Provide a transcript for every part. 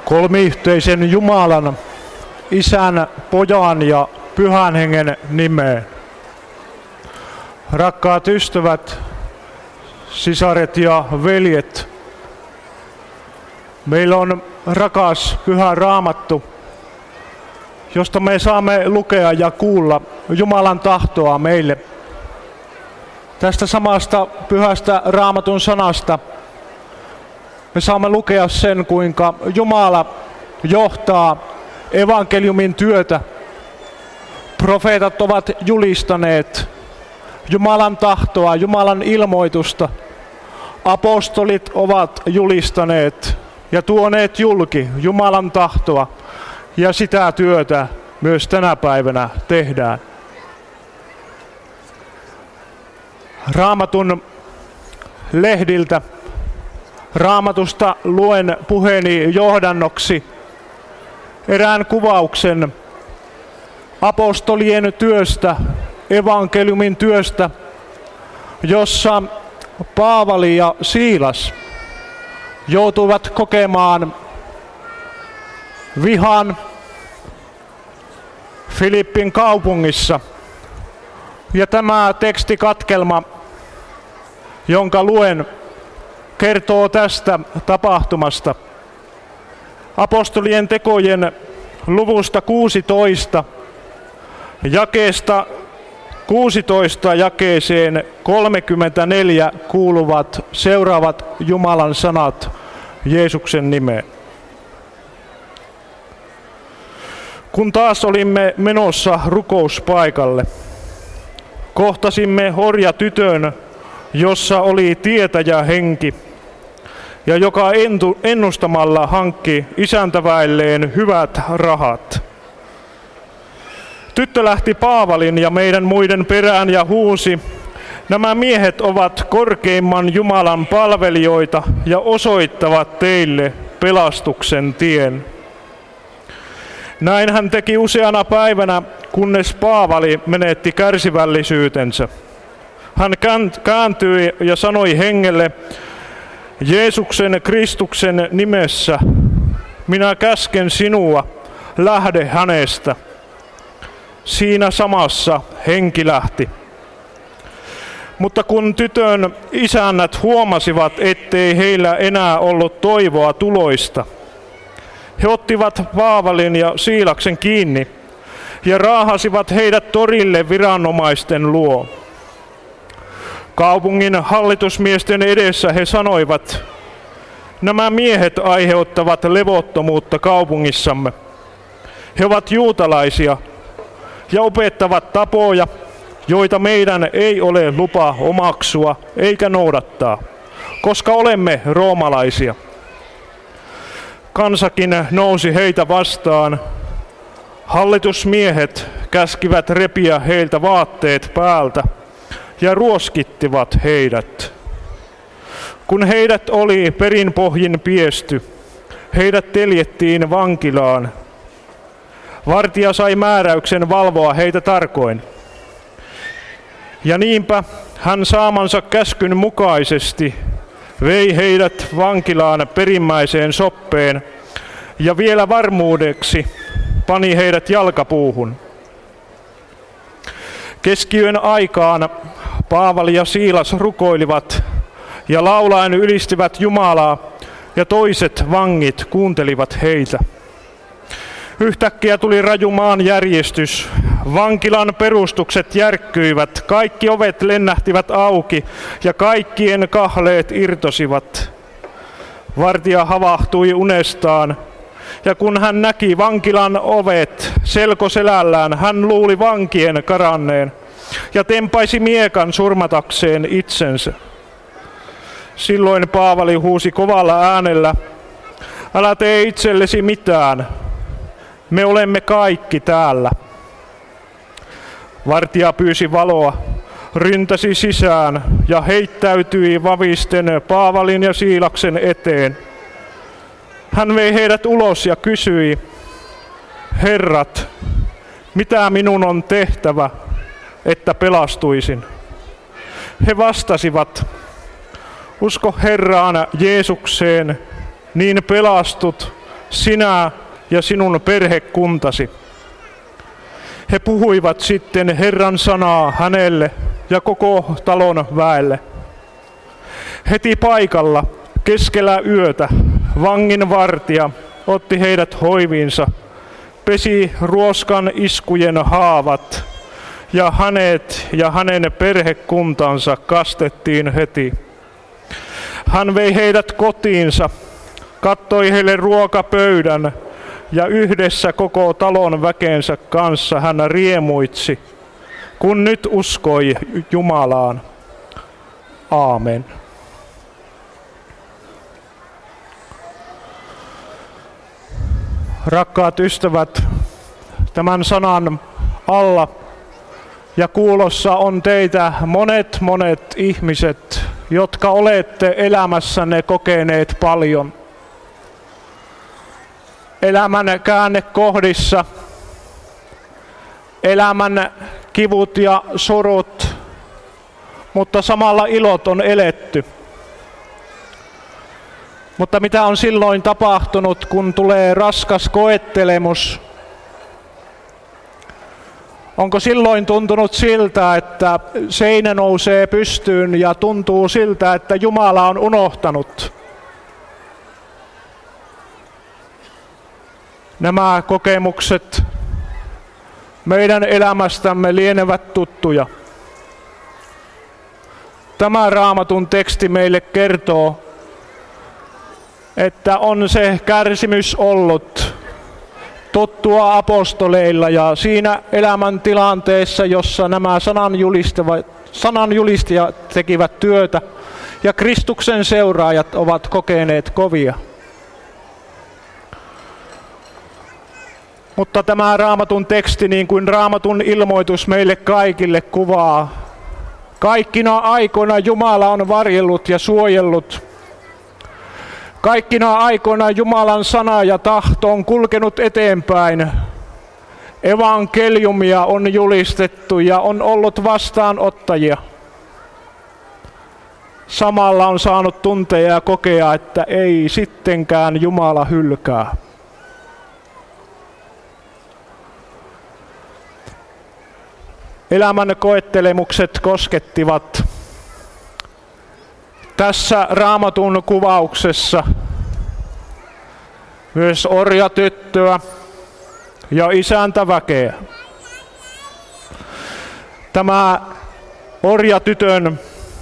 kolmiyhteisen Jumalan, Isän, Pojan ja Pyhän Hengen nimeen. Rakkaat ystävät, sisaret ja veljet, meillä on rakas Pyhä Raamattu, josta me saamme lukea ja kuulla Jumalan tahtoa meille. Tästä samasta pyhästä Raamatun sanasta me saamme lukea sen, kuinka Jumala johtaa evankeliumin työtä. Profeetat ovat julistaneet Jumalan tahtoa, Jumalan ilmoitusta. Apostolit ovat julistaneet ja tuoneet julki Jumalan tahtoa, ja sitä työtä myös tänä päivänä tehdään. Raamatun lehdiltä, Raamatusta luen puheeni johdannoksi erään kuvauksen apostolien työstä, evankeliumin työstä, jossa Paavali ja Siilas joutuivat kokemaan vihan Filippin kaupungissa. Ja tämä tekstikatkelma, jonka luen, kertoo tästä tapahtumasta. Apostolien tekojen luvusta 16, jakeesta 16 jakeeseen 34 kuuluvat seuraavat Jumalan sanat Jeesuksen nimeen. Kun taas olimme menossa rukouspaikalle, kohtasimme orjatytön, jossa oli tietäjä henki, ja joka ennustamalla hankki isäntäväilleen hyvät rahat. Tyttö lähti Paavalin ja meidän muiden perään ja huusi: "Nämä miehet ovat korkeimman Jumalan palvelijoita ja osoittavat teille pelastuksen tien." Näin hän teki useana päivänä, kunnes Paavali menetti kärsivällisyytensä. Hän kääntyi ja sanoi hengelle: "Jeesuksen Kristuksen nimessä minä käsken sinua, lähde hänestä." Siinä samassa henki lähti. Mutta kun tytön isännät huomasivat, ettei heillä enää ollut toivoa tuloista, he ottivat Paavalin ja Siilaksen kiinni ja raahasivat heidät torille viranomaisten luo. Kaupungin hallitusmiesten edessä he sanoivat: "Nämä miehet aiheuttavat levottomuutta kaupungissamme. He ovat juutalaisia ja opettavat tapoja, joita meidän ei ole lupa omaksua eikä noudattaa, koska olemme roomalaisia." Kansakin nousi heitä vastaan. Hallitusmiehet käskivät repiä heiltä vaatteet päältä ja ruoskittivat heidät. Kun heidät oli perin pohjin piesty, heidät teljettiin vankilaan. Vartija sai määräyksen valvoa heitä tarkoin. Ja niinpä hän saamansa käskyn mukaisesti vei heidät vankilaan perimmäiseen soppeen ja vielä varmuudeksi pani heidät jalkapuuhun. Keskiyön aikaan Paavali ja Siilas rukoilivat ja laulaen ylistivät Jumalaa, ja toiset vangit kuuntelivat heitä. Yhtäkkiä tuli raju maanjärjestys. Vankilan perustukset järkkyivät, kaikki ovet lennähtivät auki ja kaikkien kahleet irtosivat. Vartija havahtui unestaan, ja kun hän näki vankilan ovet selkoselällään, hän luuli vankien karanneen ja tempaisi miekan surmatakseen itsensä. Silloin Paavali huusi kovalla äänellä: "Älä tee itsellesi mitään, me olemme kaikki täällä." Vartija pyysi valoa, ryntäsi sisään ja heittäytyi vavisten Paavalin ja Siilaksen eteen. Hän vei heidät ulos ja kysyi: "Herrat, mitä minun on tehtävä, että pelastuisin?" He vastasivat: "Usko Herraan Jeesukseen, niin pelastut sinä ja sinun perhekuntasi. He puhuivat sitten Herran sanaa hänelle ja koko talon väelle. Heti paikalla keskellä yötä vanginvartija otti heidät hoiviinsa, pesi ruoskan iskujen haavat ja hänet ja hänen perhekuntansa kastettiin heti. Hän vei heidät kotiinsa, kattoi heille ruokapöydän ja yhdessä koko talon väkensä kanssa hän riemuitsi, kun nyt uskoi Jumalaan. Aamen. Rakkaat ystävät, tämän sanan alla ja kuulossa on teitä monet ihmiset, jotka olette elämässänne kokeneet paljon. Elämän käännekohdissa, elämän kivut ja surut, mutta samalla ilot on eletty. Mutta mitä on silloin tapahtunut, kun tulee raskas koettelemus? Onko silloin tuntunut siltä, että seinä nousee pystyyn ja tuntuu siltä, että Jumala on unohtanut? Nämä kokemukset meidän elämästämme lienevät tuttuja. Tämä Raamatun teksti meille kertoo, että on se kärsimys ollut tuttua apostoleilla ja siinä elämäntilanteessa, jossa nämä sananjulistajat tekivät työtä ja Kristuksen seuraajat ovat kokeneet kovia. Mutta tämä Raamatun teksti, niin kuin Raamatun ilmoitus meille kaikille kuvaa, kaikkina aikoina Jumala on varjellut ja suojellut. Kaikkina aikoina Jumalan sana ja tahto on kulkenut eteenpäin. Evankeliumia on julistettu ja on ollut vastaanottajia. Samalla on saanut tuntea ja kokea, että ei sittenkään Jumala hylkää. Elämän koettelemukset koskettivat tässä Raamatun kuvauksessa myös orjatyttöä ja isäntäväkeä. Tämä orjatytön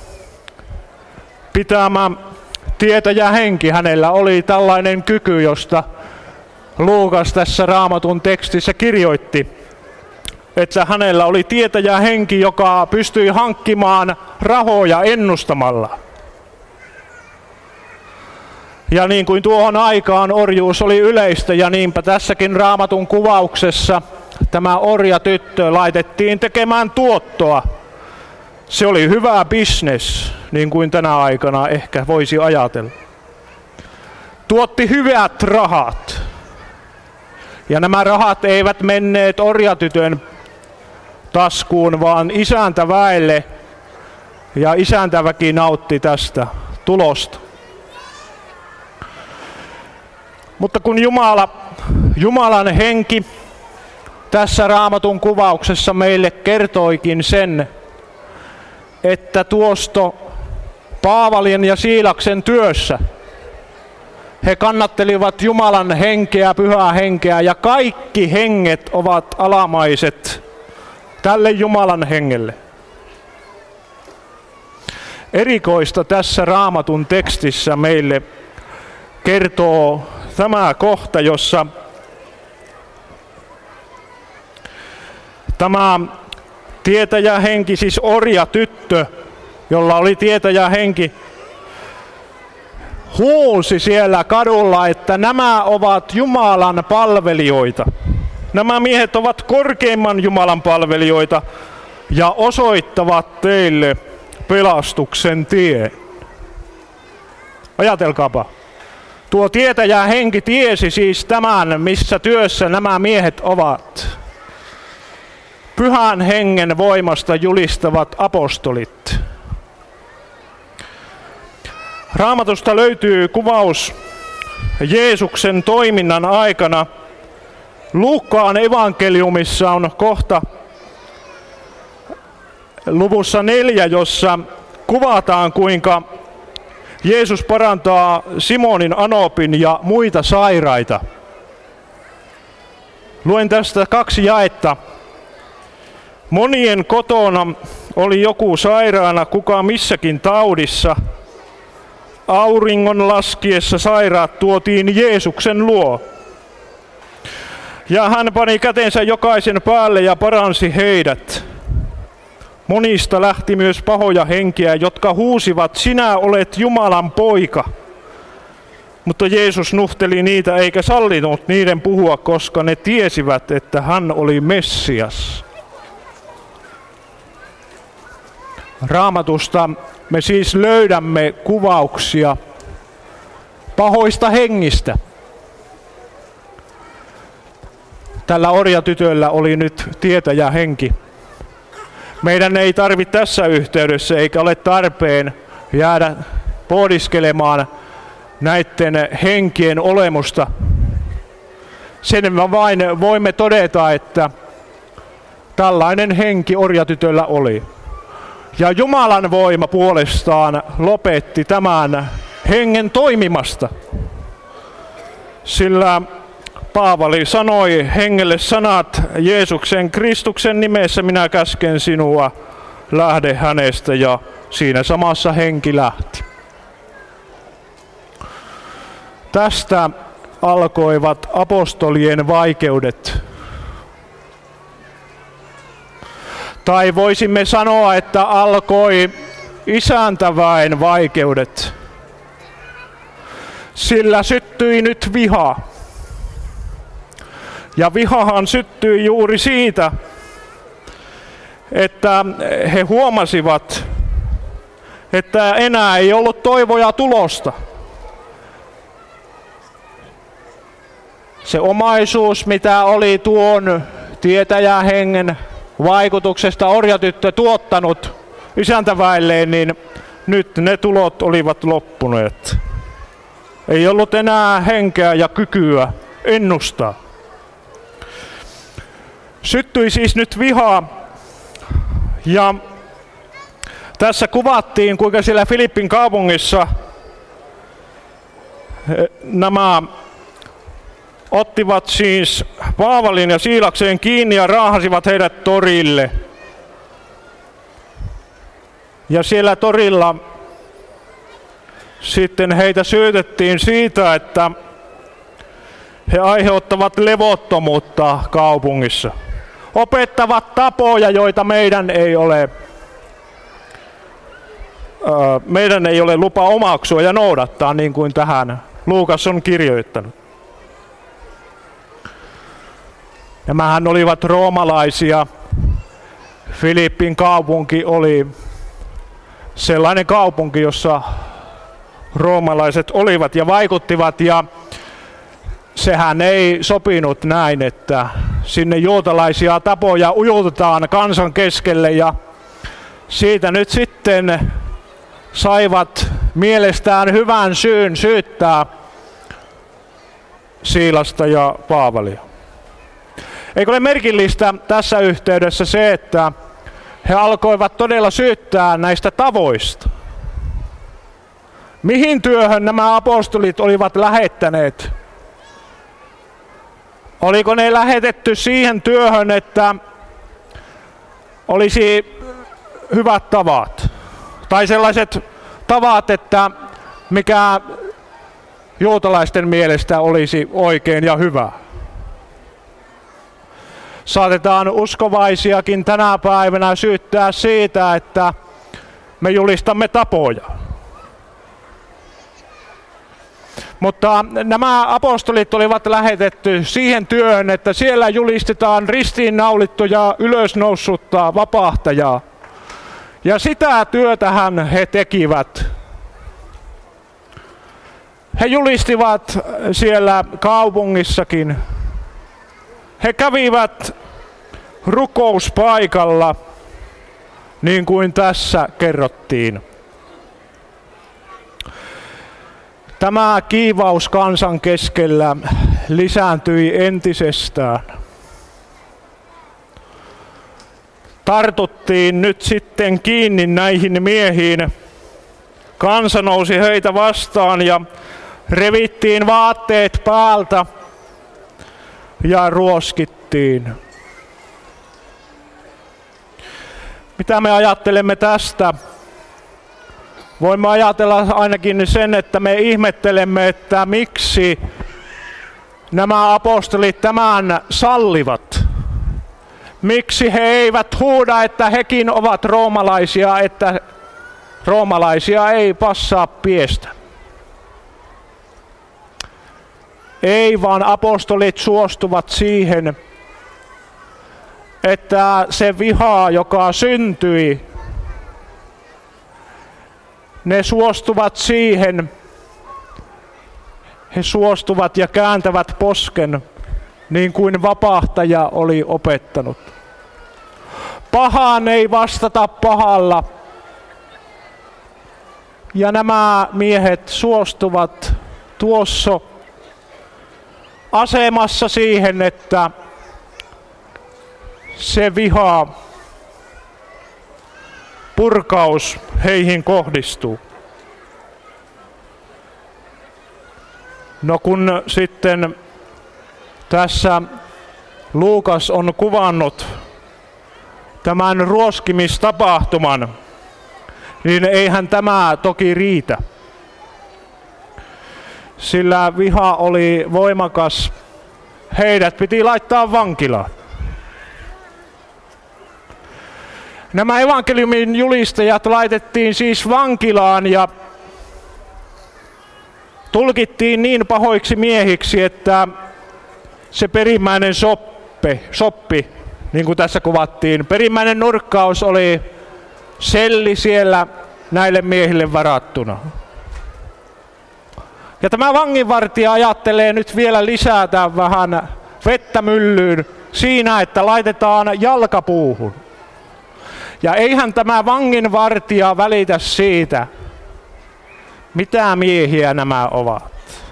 pitämä tietäjähenki, hänellä oli tällainen kyky, josta Luukas tässä Raamatun tekstissä kirjoitti, että hänellä oli tietäjähenki, joka pystyi hankkimaan rahoja ennustamalla. Ja niin kuin tuohon aikaan orjuus oli yleistä ja niinpä tässäkin Raamatun kuvauksessa tämä orjatyttö laitettiin tekemään tuottoa. Se oli hyvä business, niin kuin tänä aikana ehkä voisi ajatella. Tuotti hyvät rahat. Ja nämä rahat eivät menneet orjatytön taskuun, vaan isäntäväelle. Ja isäntäväki nautti tästä tulosta. Mutta kun Jumalan henki tässä Raamatun kuvauksessa meille kertoikin sen, että tuosto Paavalin ja Siilaksen työssä he kannattelivat Jumalan henkeä, pyhää henkeä, ja kaikki henget ovat alamaiset tälle Jumalan hengelle. Erikoista tässä Raamatun tekstissä meille kertoo tämä kohta, jossa tämä tietäjähenki, siis orjatyttö, jolla oli tietäjähenki, huusi siellä kadulla, että nämä ovat Jumalan palvelijoita. Nämä miehet ovat korkeimman Jumalan palvelijoita ja osoittavat teille pelastuksen tien. Ajatelkaapa. Tuo tietäjähenki tiesi siis tämän, missä työssä nämä miehet ovat. Pyhän hengen voimasta julistavat apostolit. Raamatusta löytyy kuvaus Jeesuksen toiminnan aikana. Luukkaan evankeliumissa on kohta luvussa 4, jossa kuvataan, kuinka Jeesus parantaa Simonin anopin ja muita sairaita. Luen tästä 2 jaetta. Monien kotona oli joku sairaana, kuka missäkin taudissa. Auringon laskiessa sairaat tuotiin Jeesuksen luo. Ja hän pani kätensä jokaisen päälle ja paransi heidät. Monista lähti myös pahoja henkiä, jotka huusivat, sinä olet Jumalan poika. Mutta Jeesus nuhteli niitä eikä sallinut niiden puhua, koska ne tiesivät, että hän oli Messias. Raamatusta me siis löydämme kuvauksia pahoista hengistä. Tällä orjatytöllä oli nyt tietäjähenki. Meidän ei tarvitse tässä yhteydessä eikä ole tarpeen jäädä pohdiskelemaan näiden henkien olemusta. Sen vain voimme todeta, että tällainen henki orjatytöllä oli. Ja Jumalan voima puolestaan lopetti tämän hengen toimimasta. Sillä Paavali sanoi hengelle sanat, Jeesuksen Kristuksen nimessä minä käsken sinua, lähde hänestä, ja siinä samassa henki lähti. Tästä alkoivat apostolien vaikeudet. Tai voisimme sanoa, että alkoi isäntäväen vaikeudet. Sillä syttyi nyt viha. Ja vihahan syttyi juuri siitä, että he huomasivat, että enää ei ollut toivoja tulosta. Se omaisuus, mitä oli tuon tietäjähengen vaikutuksesta orjatyttö tuottanut isäntäväilleen, niin nyt ne tulot olivat loppuneet. Ei ollut enää henkeä ja kykyä ennustaa. Syttyi siis nyt vihaa, ja tässä kuvattiin, kuinka siellä Filippin kaupungissa nämä ottivat siis Paavalin ja Siilakseen kiinni ja raahasivat heidät torille. Ja siellä torilla sitten heitä syytettiin siitä, että he aiheuttavat levottomuutta kaupungissa. Opettavat tapoja, joita meidän ei ole lupa omaksua ja noudattaa, niin kuin tähän Luukas on kirjoittanut. Nämähän olivat roomalaisia. Filippin kaupunki oli sellainen kaupunki, jossa roomalaiset olivat ja vaikuttivat, ja sehän ei sopinut näin, että sinne juutalaisia tapoja ujutetaan kansan keskelle, ja siitä nyt sitten saivat mielestään hyvän syyn syyttää Siilasta ja Paavalia. Eikö ole merkillistä tässä yhteydessä se, että he alkoivat todella syyttää näistä tavoista? Mihin työhön nämä apostolit olivat lähettäneet? Oliko ne lähetetty siihen työhön, että olisi hyvät tavat? Tai sellaiset tavat, että mikä juutalaisten mielestä olisi oikein ja hyvä? Saatetaan uskovaisiakin tänä päivänä syyttää siitä, että me julistamme tapoja. Mutta nämä apostolit olivat lähetetty siihen työhön, että siellä julistetaan ristiinnaulittuja ylösnoussutta vapahtajaa. Ja sitä työtähän he tekivät. He julistivat siellä kaupungissakin. He kävivät rukouspaikalla, niin kuin tässä kerrottiin. Tämä kiivaus kansan keskellä lisääntyi entisestään. Tartuttiin nyt sitten kiinni näihin miehiin. Kansa nousi heitä vastaan ja revittiin vaatteet päältä ja ruoskittiin. Mitä me ajattelemme tästä? Voimme ajatella ainakin sen, että me ihmettelemme, että miksi nämä apostolit tämän sallivat. Miksi he eivät huuda, että hekin ovat roomalaisia, että roomalaisia ei passaa piestä. Ei, vaan apostolit suostuvat siihen, että se viha, joka syntyi, ne suostuvat siihen, he suostuvat ja kääntävät posken, niin kuin vapahtaja oli opettanut. Pahaan ei vastata pahalla. Ja nämä miehet suostuvat tuossa asemassa siihen, että se viha, purkaus heihin kohdistuu. No kun sitten tässä Luukas on kuvannut tämän ruoskimistapahtuman, niin eihän tämä toki riitä. Sillä viha oli voimakas. Heidät piti laittaa vankilaan. Nämä evankeliumin julistajat laitettiin siis vankilaan ja tulkittiin niin pahoiksi miehiksi, että se perimmäinen soppi, niin kuin tässä kuvattiin, perimmäinen nurkkaus oli selli siellä näille miehille varattuna. Ja tämä vanginvartija ajattelee nyt vielä lisätä vähän vettä myllyyn siinä, että laitetaan jalkapuuhun. Ja eihän tämä vanginvartija välitä siitä, mitä miehiä nämä ovat.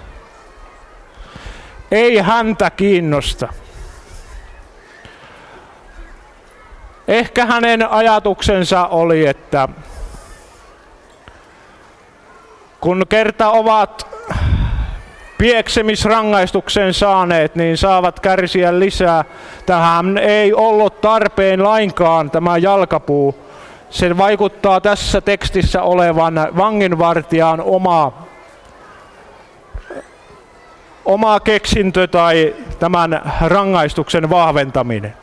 Ei häntä kiinnosta. Ehkä hänen ajatuksensa oli, että kun kerta ovat pieksemisrangaistuksen saaneet, niin saavat kärsiä lisää. Tähän ei ollut tarpeen lainkaan tämä jalkapuu. Se vaikuttaa tässä tekstissä olevan vanginvartijan oma keksintö tai tämän rangaistuksen vahventaminen.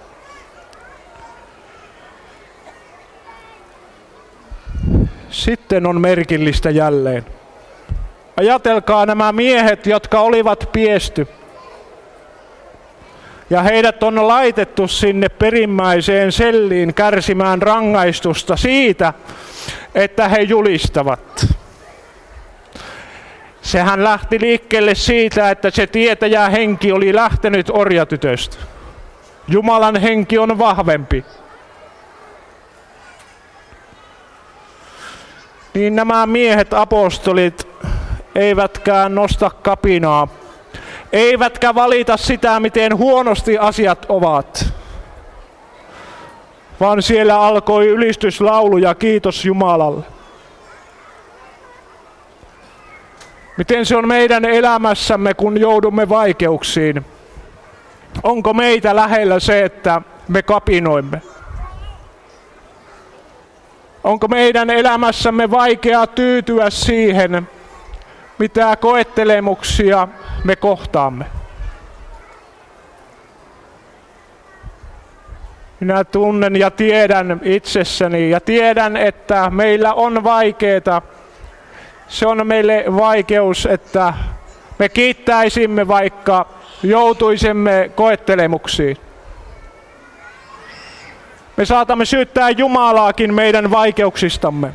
Sitten on merkillistä jälleen. Ajatelkaa nämä miehet, jotka olivat piesty. Ja heidät on laitettu sinne perimmäiseen selliin kärsimään rangaistusta siitä, että he julistavat. Sehän lähti liikkeelle siitä, että se tietäjä henki oli lähtenyt orjatytöstä. Jumalan henki on vahvempi. Niin nämä miehet, apostolit, eivätkään nosta kapinaa, eivätkä valita sitä, miten huonosti asiat ovat, vaan siellä alkoi ylistyslaulu ja kiitos Jumalalle. Miten se on meidän elämässämme, kun joudumme vaikeuksiin? Onko meitä lähellä se, että me kapinoimme? Onko meidän elämässämme vaikea tyytyä siihen, mitä koettelemuksia me kohtaamme? Minä tunnen ja tiedän itsessäni ja tiedän, että meillä on vaikeaa. Se on meille vaikeus, että me kiittäisimme, vaikka joutuisimme koettelemuksiin. Me saatamme syyttää Jumalaakin meidän vaikeuksistamme.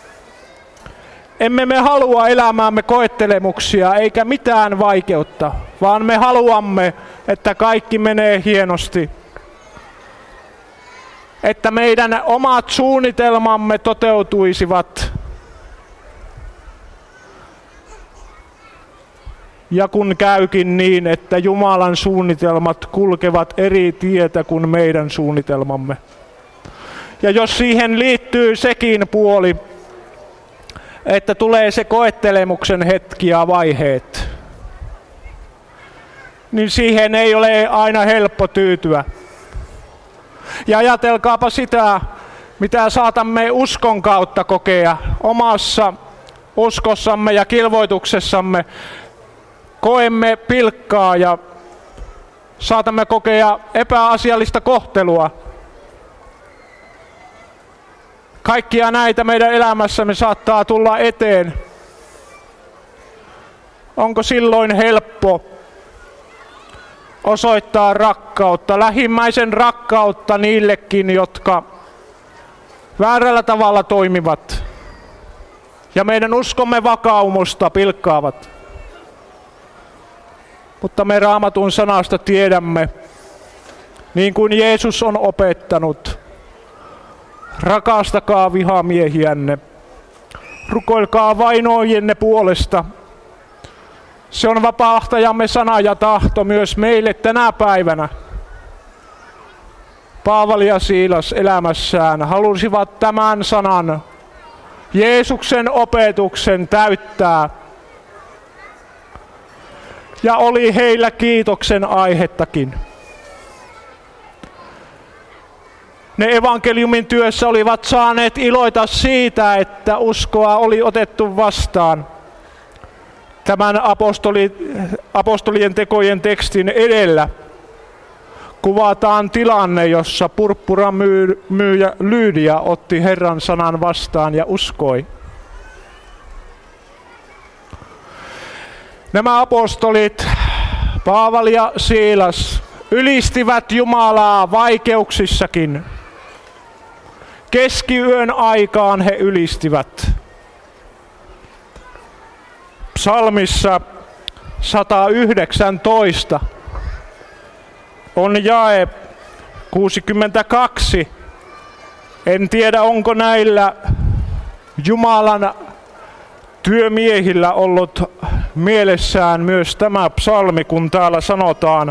Emme me halua elämäämme koettelemuksia eikä mitään vaikeutta, vaan me haluamme, että kaikki menee hienosti. Että meidän omat suunnitelmamme toteutuisivat. Ja kun käykin niin, että Jumalan suunnitelmat kulkevat eri tietä kuin meidän suunnitelmamme. Ja jos siihen liittyy sekin puoli, että tulee se koettelemuksen hetki ja vaiheet, niin siihen ei ole aina helppo tyytyä. Ja ajatelkaapa sitä, mitä saatamme uskon kautta kokea omassa uskossamme ja kilvoituksessamme. Koemme pilkkaa ja saatamme kokea epäasiallista kohtelua. Kaikkia näitä meidän elämässämme saattaa tulla eteen. Onko silloin helppo osoittaa rakkautta, lähimmäisen rakkautta niillekin, jotka väärällä tavalla toimivat ja meidän uskomme vakaumusta pilkkaavat? Mutta me Raamatun sanasta tiedämme, niin kuin Jeesus on opettanut, rakastakaa vihamiehiänne, rukoilkaa vainoajenne puolesta. Se on vapahtajamme sana ja tahto myös meille tänä päivänä. Paavali ja Siilas elämässään halusivat tämän sanan, Jeesuksen opetuksen täyttää. Ja oli heillä kiitoksen aihettakin. Ne evankeliumin työssä olivat saaneet iloita siitä, että uskoa oli otettu vastaan. Tämän apostolien tekojen tekstin edellä kuvataan tilanne, jossa purppuran myyjä Lydia otti Herran sanan vastaan ja uskoi. Nämä apostolit, Paavali ja Siilas, ylistivät Jumalaa vaikeuksissakin. Keskiyön aikaan he ylistivät. Psalmissa 119 on jae 62. En tiedä, onko näillä Jumalan työmiehillä ollut mielessään myös tämä psalmi, kun täällä sanotaan: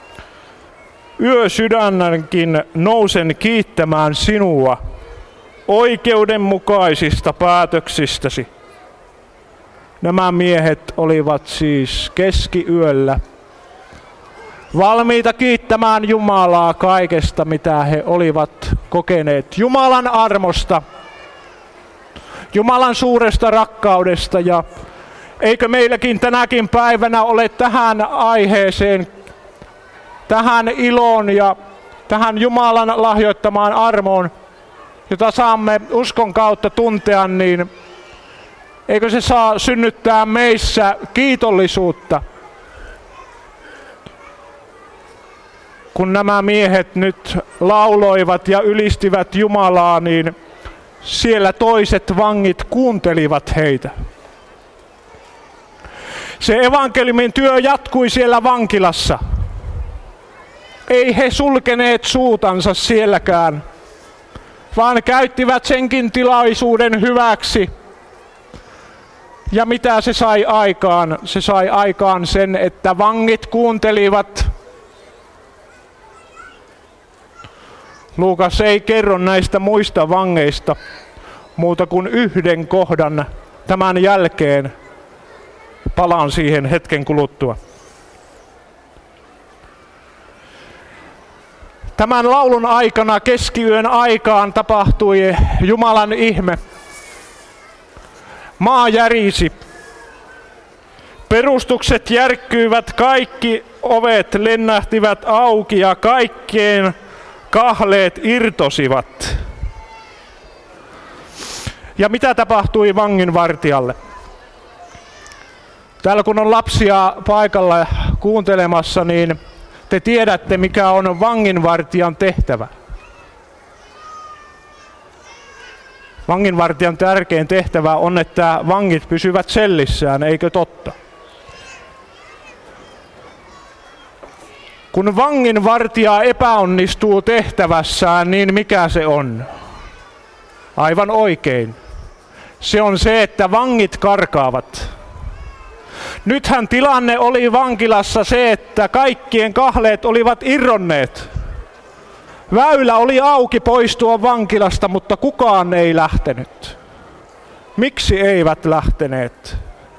yösydännänkin nousen kiittämään sinua oikeudenmukaisista päätöksistäsi. Nämä miehet olivat siis keskiyöllä valmiita kiittämään Jumalaa kaikesta, mitä he olivat kokeneet. Jumalan armosta, Jumalan suuresta rakkaudesta. Ja eikö meilläkin tänäkin päivänä ole tähän aiheeseen, tähän iloon ja tähän Jumalan lahjoittamaan armoon, jota saamme uskon kautta tuntea, niin eikö se saa synnyttää meissä kiitollisuutta? Kun nämä miehet nyt lauloivat ja ylistivät Jumalaa, niin siellä toiset vangit kuuntelivat heitä. Se evankeliumin työ jatkui siellä vankilassa. Ei he sulkeneet suutansa sielläkään, vaan käyttivät senkin tilaisuuden hyväksi. Ja mitä se sai aikaan? Se sai aikaan sen, että vangit kuuntelivat. Luukas ei kerro näistä muista vangeista muuta kuin yhden kohdan tämän jälkeen. Palaan siihen hetken kuluttua. Tämän laulun aikana, keskiyön aikaan, tapahtui Jumalan ihme. Maa järisi. Perustukset järkkyivät, kaikki ovet lennähtivät auki ja kaikkien kahleet irtosivat. Ja mitä tapahtui vanginvartijalle? Täällä kun on lapsia paikalla kuuntelemassa, niin te tiedätte, mikä on vanginvartijan tehtävä. Vanginvartijan tärkein tehtävä on, että vangit pysyvät sellissään, eikö totta? Kun vanginvartija epäonnistuu tehtävässään, niin mikä se on? Aivan oikein. Se on se, että vangit karkaavat. Nythän tilanne oli vankilassa se, että kaikkien kahleet olivat irronneet. Väylä oli auki poistua vankilasta, mutta kukaan ei lähtenyt. Miksi eivät lähteneet?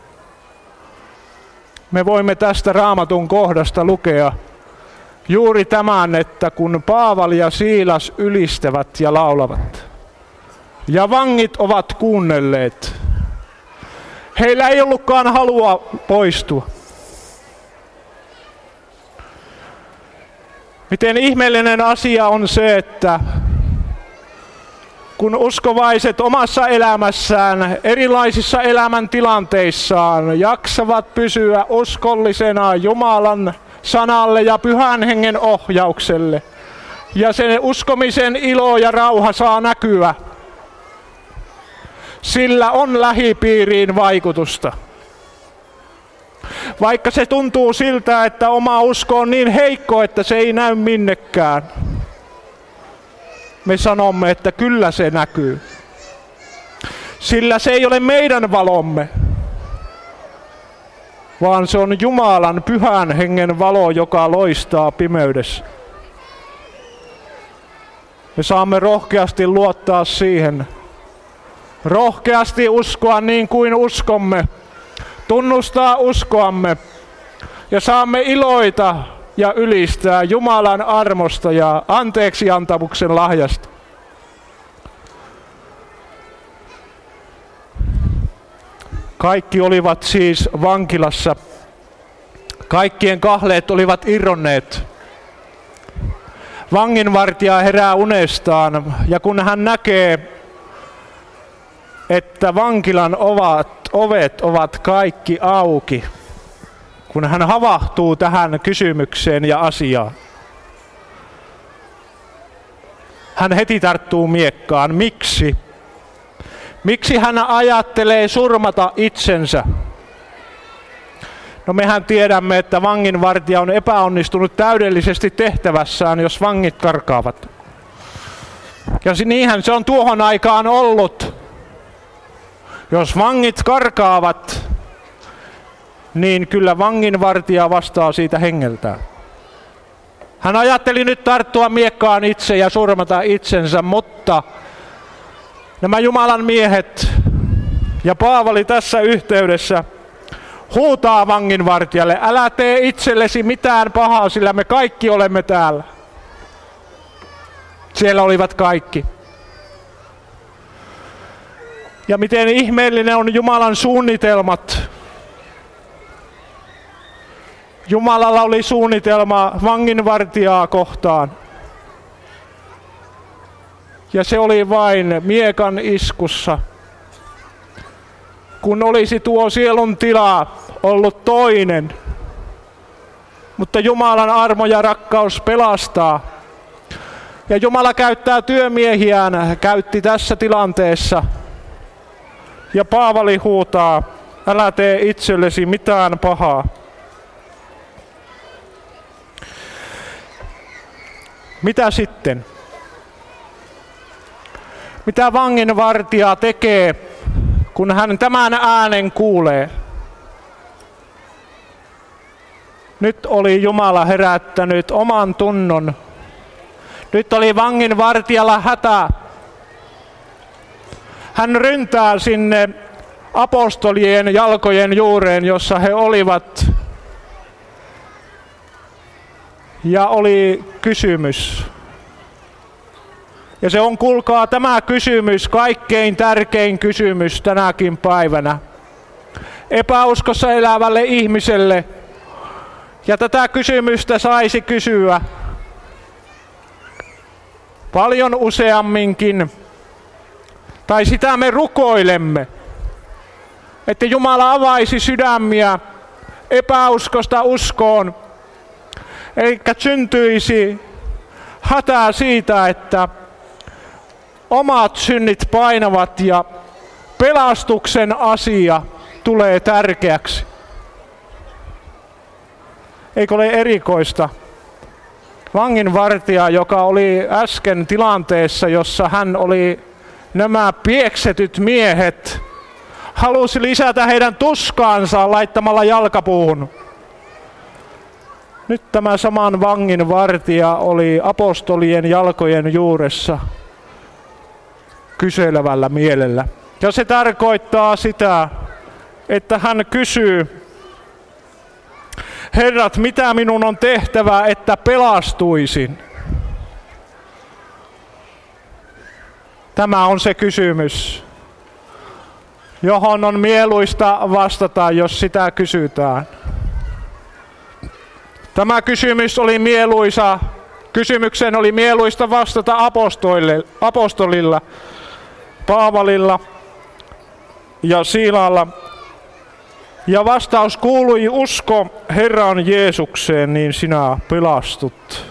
Me voimme tästä Raamatun kohdasta lukea juuri tämän, että kun Paavali ja Siilas ylistävät ja laulavat, ja vangit ovat kuunnelleet, heillä ei ollutkaan halua poistua. Miten ihmeellinen asia on se, että kun uskovaiset omassa elämässään, erilaisissa elämäntilanteissaan jaksavat pysyä uskollisena Jumalan sanalle ja Pyhän Hengen ohjaukselle, ja sen uskomisen ilo ja rauha saa näkyä, sillä on lähipiiriin vaikutusta. Vaikka se tuntuu siltä, että oma usko on niin heikko, että se ei näy minnekään, me sanomme, että kyllä se näkyy. Sillä se ei ole meidän valomme, vaan se on Jumalan Pyhän Hengen valo, joka loistaa pimeydessä. Me saamme rohkeasti luottaa siihen, rohkeasti uskoa niin kuin uskomme, tunnustaa uskoamme ja saamme iloita ja ylistää Jumalan armosta ja anteeksiantamuksen lahjasta. Kaikki olivat siis vankilassa. Kaikkien kahleet olivat irronneet. Vanginvartija herää unestaan, ja kun hän näkee, että vankilan ovet ovat kaikki auki, kun hän havahtuu tähän kysymykseen ja asiaan, hän heti tarttuu miekkaan. Miksi? Miksi hän ajattelee surmata itsensä? No mehän tiedämme, että vanginvartija on epäonnistunut täydellisesti tehtävässään, jos vangit karkaavat. Ja niinhän se on tuohon aikaan ollut. Jos vangit karkaavat, niin kyllä vanginvartija vastaa siitä hengeltään. Hän ajatteli nyt tarttua miekkaan itse ja surmata itsensä, mutta nämä Jumalan miehet ja Paavali tässä yhteydessä huutaa vanginvartijalle: älä tee itsellesi mitään pahaa, sillä me kaikki olemme täällä. Siellä olivat kaikki. Ja miten ihmeellinen on Jumalan suunnitelmat. Jumalalla oli suunnitelma vanginvartijaa kohtaan. Ja se oli vain miekan iskussa. Kun olisi tuo sielun tila ollut toinen. Mutta Jumalan armo ja rakkaus pelastaa. Ja Jumala käyttää työmiehiään, käytti tässä tilanteessa. Ja Paavali huutaa: älä tee itsellesi mitään pahaa. Mitä sitten? Mitä vanginvartija tekee, kun hän tämän äänen kuulee? Nyt oli Jumala herättänyt oman tunnon. Nyt oli vanginvartijalla hätä. Hän ryntää sinne apostolien jalkojen juureen, jossa he olivat. Ja oli kysymys. Ja se on, kuulkaa, tämä kysymys kaikkein tärkein kysymys tänäkin päivänä epäuskossa elävälle ihmiselle. Ja tätä kysymystä saisi kysyä paljon useamminkin. Tai sitä me rukoilemme, että Jumala avaisi sydämiä epäuskosta uskoon, eikä syntyisi hätää siitä, että omat synnit painavat ja pelastuksen asia tulee tärkeäksi. Eikö ole erikoista? Vanginvartija, joka oli äsken tilanteessa, jossa hän oli nämä pieksetyt miehet halusi lisätä heidän tuskaansa laittamalla jalkapuuhun. Nyt tämä saman vangin vartija oli apostolien jalkojen juuressa kyselevällä mielellä. Ja se tarkoittaa sitä, että hän kysyy, Herrat, mitä minun on tehtävä, että pelastuisin? Tämä on se kysymys, johon on mieluista vastata, jos sitä kysytään. Tämä kysymys oli mieluisa. Kysymykseen oli mieluista vastata apostolilla, Paavalilla ja Siilalla. Ja vastaus kuului, usko Herran Jeesukseen, niin sinä pelastut.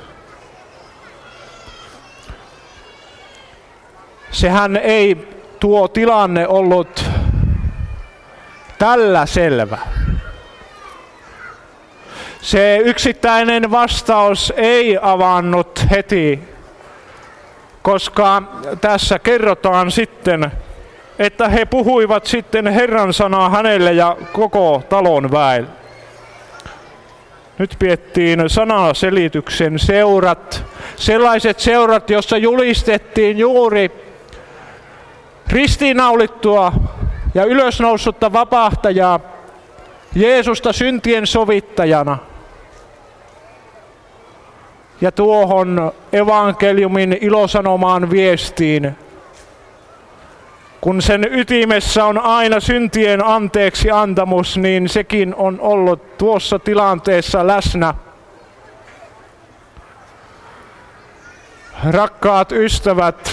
Sehän ei tuo tilanne ollut tällä selvä. Se yksittäinen vastaus ei avannut heti, koska tässä kerrotaan sitten, että he puhuivat sitten Herran sanaa hänelle ja koko talon väelle. Nyt piettiin sanaselityksen seurat, sellaiset seurat, joissa julistettiin juuri ristiinnaulittua ja ylösnoussutta vapahtajaa, Jeesusta syntien sovittajana. Ja tuohon evankeliumin ilosanomaan viestiin, kun sen ytimessä on aina syntien anteeksi antamus, niin sekin on ollut tuossa tilanteessa läsnä. Rakkaat ystävät,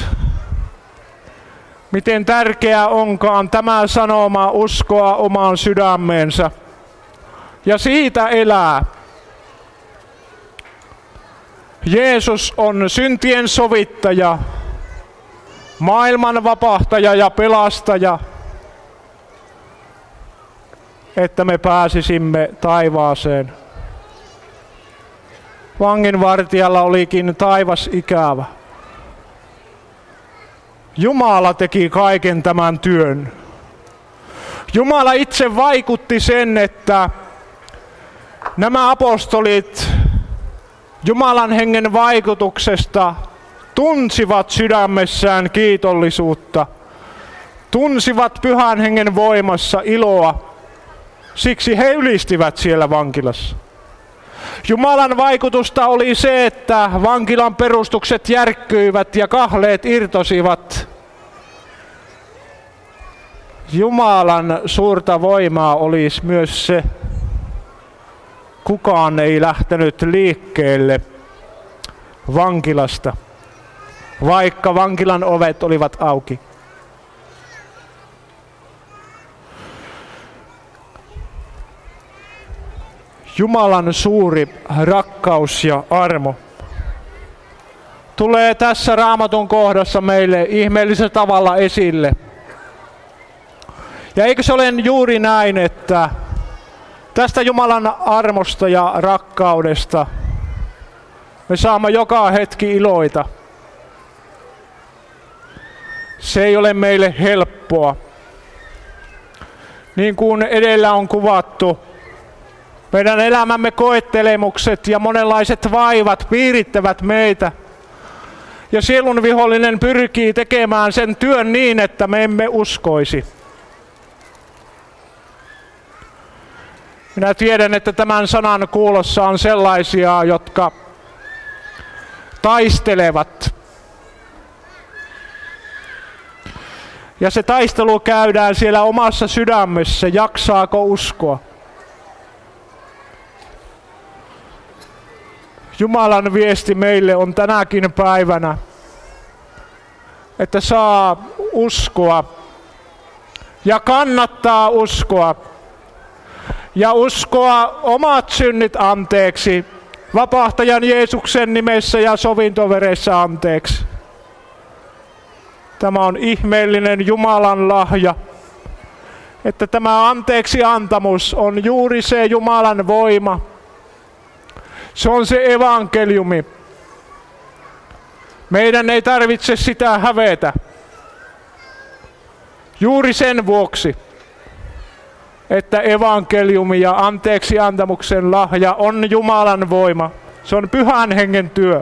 miten tärkeää onkaan tämä sanoma uskoa omaan sydämeensä ja siitä elää. Jeesus on syntien sovittaja, maailman vapahtaja ja pelastaja, että me pääsisimme taivaaseen. Vanginvartijalla olikin taivas ikävä. Jumala teki kaiken tämän työn. Jumala itse vaikutti sen, että nämä apostolit Jumalan hengen vaikutuksesta tunsivat sydämessään kiitollisuutta, tunsivat Pyhän Hengen voimassa iloa, siksi he ylistivät siellä vankilassa. Jumalan vaikutusta oli se, että vankilan perustukset järkkyivät ja kahleet irtosivat. Jumalan suurta voimaa oli myös se, kukaan ei lähtenyt liikkeelle vankilasta, vaikka vankilan ovet olivat auki. Jumalan suuri rakkaus ja armo tulee tässä Raamatun kohdassa meille ihmeellisellä tavalla esille. Ja eikö se ole juuri näin, että tästä Jumalan armosta ja rakkaudesta me saamme joka hetki iloita. Se ei ole meille helppoa. Niin kuin edellä on kuvattu, meidän elämämme koettelemukset ja monenlaiset vaivat piirittävät meitä. Ja sielun vihollinen pyrkii tekemään sen työn niin, että me emme uskoisi. Minä tiedän, että tämän sanan kuulossa on sellaisia, jotka taistelevat. Ja se taistelu käydään siellä omassa sydämessä, jaksaako uskoa. Jumalan viesti meille on tänäkin päivänä, että saa uskoa ja kannattaa uskoa. Ja uskoa omat synnit anteeksi, vapahtajan Jeesuksen nimessä ja sovintoveressä anteeksi. Tämä on ihmeellinen Jumalan lahja, että tämä anteeksi antamus on juuri se Jumalan voima. Se on se evankeliumi. Meidän ei tarvitse sitä hävetä. Juuri sen vuoksi. että evankeliumi ja anteeksiantamuksen lahja on Jumalan voima. Se on Pyhän Hengen työ.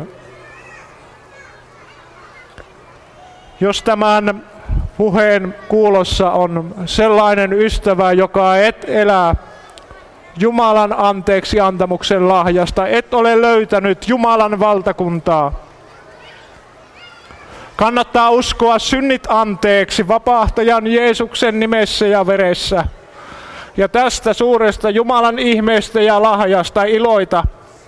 Jos tämän puheen kuulossa on sellainen ystävä, joka et elä Jumalan anteeksiantamuksen lahjasta, et ole löytänyt Jumalan valtakuntaa. Kannattaa uskoa synnit anteeksi vapahtajan Jeesuksen nimessä ja veressä. Ja tästä suuresta Jumalan ihmeestä ja lahjasta iloita.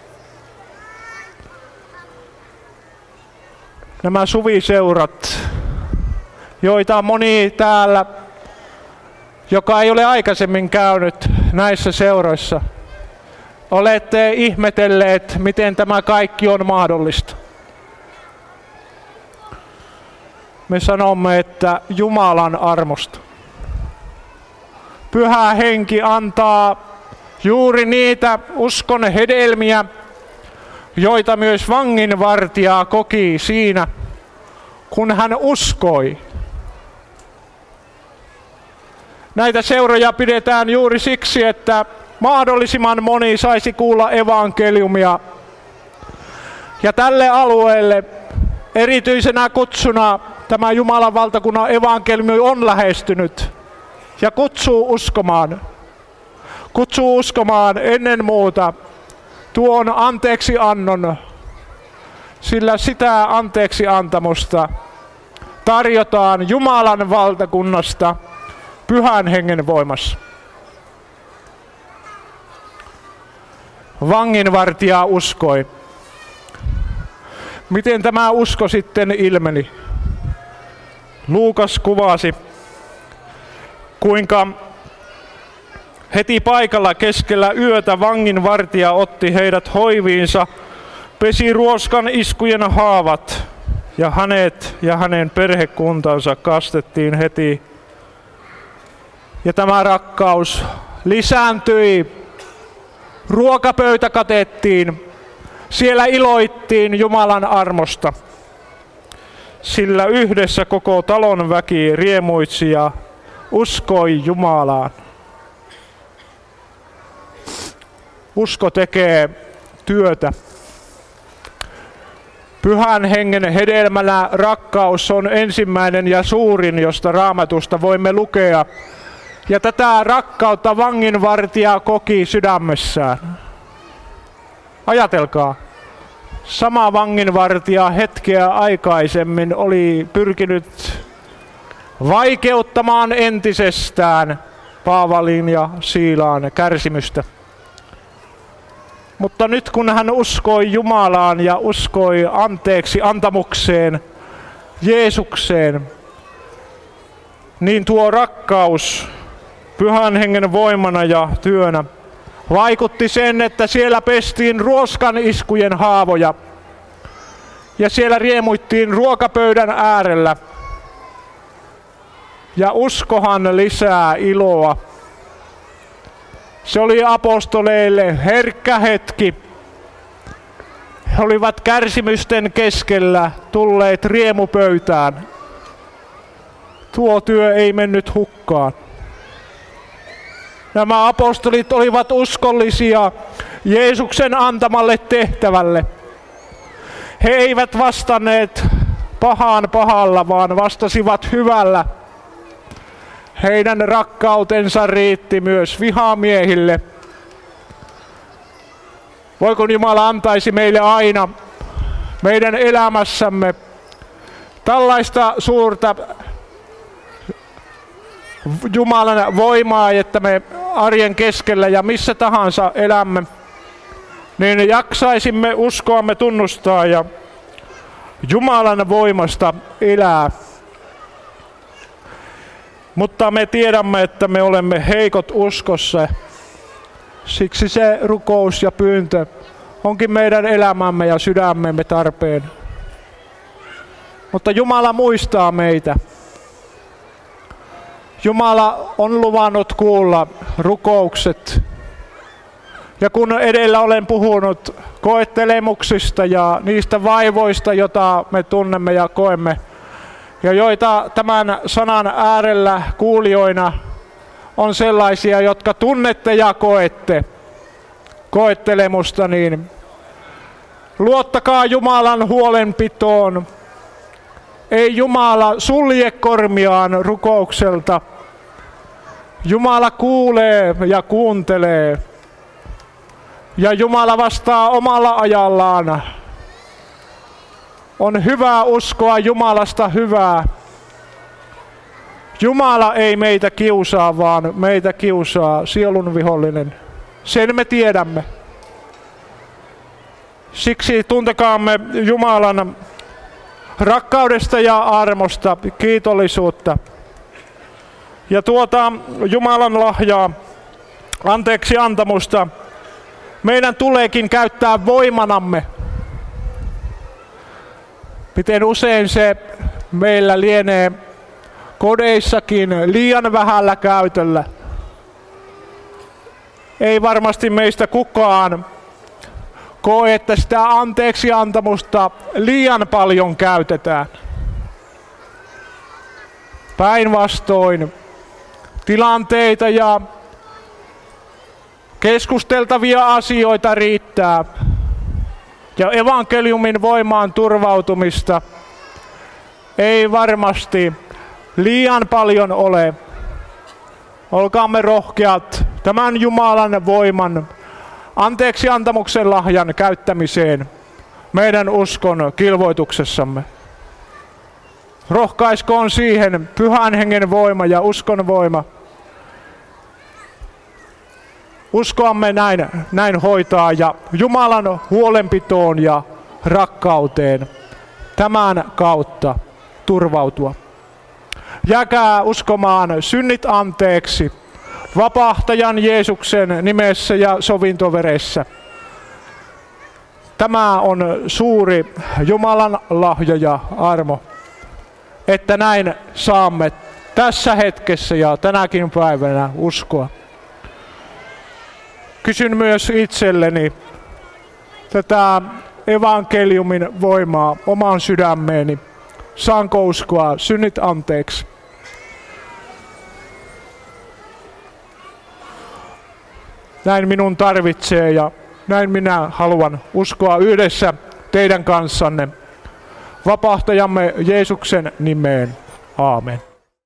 Nämä suviseurat, joita moni täällä, joka ei ole aikaisemmin käynyt näissä seuroissa, olette ihmetelleet, miten tämä kaikki on mahdollista. Me sanomme, että Jumalan armosta. Pyhä Henki antaa juuri niitä uskon hedelmiä, joita myös vanginvartija koki siinä, kun hän uskoi. Näitä seuroja pidetään juuri siksi, että mahdollisimman moni saisi kuulla evankeliumia. Ja tälle alueelle erityisenä kutsuna tämä Jumalan valtakunnan evankeliumi on lähestynyt ja kutsuu uskomaan. Kutsuu uskomaan ennen muuta tuon anteeksiannon, sillä sitä anteeksiantamusta tarjotaan Jumalan valtakunnasta Pyhän Hengen voimassa. Vanginvartija uskoi. Miten tämä usko sitten ilmeni? Luukas kuvasi, kuinka heti paikalla keskellä yötä vanginvartija otti heidät hoiviinsa, pesi ruoskan iskujen haavat ja hänet ja hänen perhekuntansa kastettiin heti. Ja tämä rakkaus lisääntyi, ruokapöytä katettiin, siellä iloittiin Jumalan armosta, sillä yhdessä koko talon väki riemuitsi ja uskoi Jumalaan. Usko tekee työtä. Pyhän Hengen hedelmänä rakkaus on ensimmäinen ja suurin, josta Raamatusta voimme lukea. Ja tätä rakkautta vanginvartija koki sydämessään. Ajatelkaa, sama vanginvartija hetkeä aikaisemmin oli pyrkinyt vaikeuttamaan entisestään Paavalin ja Siilaan kärsimystä. Mutta nyt kun hän uskoi Jumalaan ja uskoi anteeksi antamukseen, Jeesukseen, niin tuo rakkaus Pyhän Hengen voimana ja työnä vaikutti sen, että siellä pestiin ruoskan iskujen haavoja ja siellä riemuittiin ruokapöydän äärellä. Ja uskohan lisää iloa. Se oli apostoleille herkkä hetki. He olivat kärsimysten keskellä tulleet riemupöytään. Tuo työ ei mennyt hukkaan. Nämä apostolit olivat uskollisia Jeesuksen antamalle tehtävälle. He eivät vastanneet pahaan pahalla, vaan vastasivat hyvällä. Heidän rakkautensa riitti myös vihamiehille. Voi kun Jumala antaisi meille aina meidän elämässämme tällaista suurta Jumalan voimaa, että me arjen keskellä ja missä tahansa elämme, niin jaksaisimme uskoamme tunnustaa ja Jumalan voimasta elää. Mutta me tiedämme, että me olemme heikot uskossa. Siksi se rukous ja pyyntö onkin meidän elämämme ja sydämemme tarpeen. Mutta Jumala muistaa meitä. Jumala on luvannut kuulla rukoukset. Ja kun edellä olen puhunut koettelemuksista ja niistä vaivoista, joita me tunnemme ja koemme, ja joita tämän sanan äärellä kuulijoina on sellaisia, jotka tunnette ja koette koettelemusta, niin luottakaa Jumalan huolenpitoon. Ei Jumala sulje kormiaan rukoukselta. Jumala kuulee ja kuuntelee. Ja Jumala vastaa omalla ajallaan. On hyvä uskoa Jumalasta hyvää. Jumala ei meitä kiusaa, vaan meitä kiusaa sielun vihollinen. Sen me tiedämme. Siksi tuntekaamme Jumalan rakkaudesta ja armosta kiitollisuutta. Ja tuota Jumalan lahjaa, anteeksi antamusta, meidän tuleekin käyttää voimanamme. Miten usein se meillä lienee kodeissakin liian vähällä käytöllä. Ei varmasti meistä kukaan koe, että sitä anteeksi antamusta liian paljon käytetään. Päinvastoin tilanteita ja keskusteltavia asioita riittää. Ja evankeliumin voimaan turvautumista ei varmasti liian paljon ole. Olkaamme rohkeat tämän Jumalan voiman anteeksi antamuksen lahjan käyttämiseen meidän uskon kilvoituksessamme. Rohkaiskoon siihen Pyhän Hengen voima ja uskon voima. Uskoamme näin hoitaa ja Jumalan huolenpitoon ja rakkauteen tämän kautta turvautua. Jääkää uskomaan synnit anteeksi vapahtajan Jeesuksen nimessä ja sovintoveressä. Tämä on suuri Jumalan lahja ja armo, että näin saamme tässä hetkessä ja tänäkin päivänä uskoa. Kysyn myös itselleni tätä evankeliumin voimaa omaan sydämeeni. Saanko uskoa synnit anteeksi? Näin minun tarvitsee ja näin minä haluan uskoa yhdessä teidän kanssanne. Vapahtajamme Jeesuksen nimeen. Aamen.